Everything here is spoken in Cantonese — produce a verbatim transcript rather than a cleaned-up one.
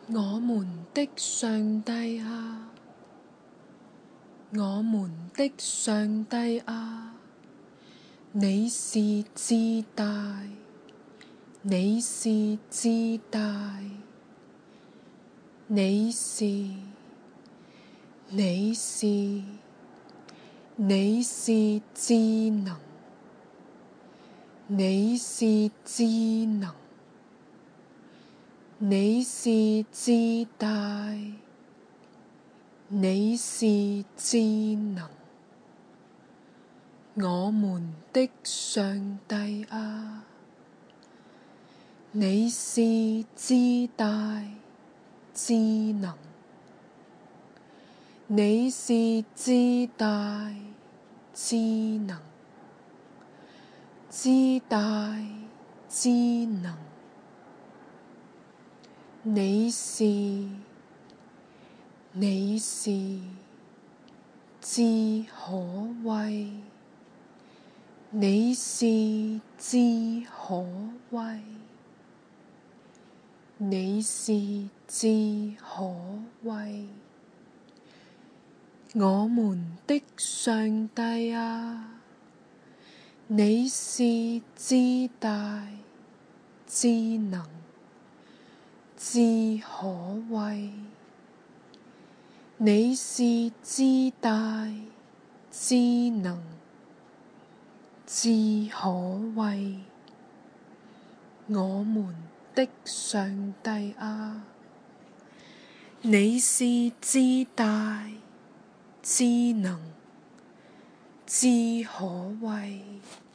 我們的上帝啊，我們的上帝啊，你是至大，你是至大，你是，你是，你是至能，你是至能，你是至大，你是至能，我們的上帝啊，你是至大至能，你是至大至能，至大至能，你是，你是至可畏，你是至可畏，你是至可畏，我們的上帝啊，你是至大至能，至可畏，你是至大至能，至可畏，我們的上帝啊，你是至大至能，至可畏。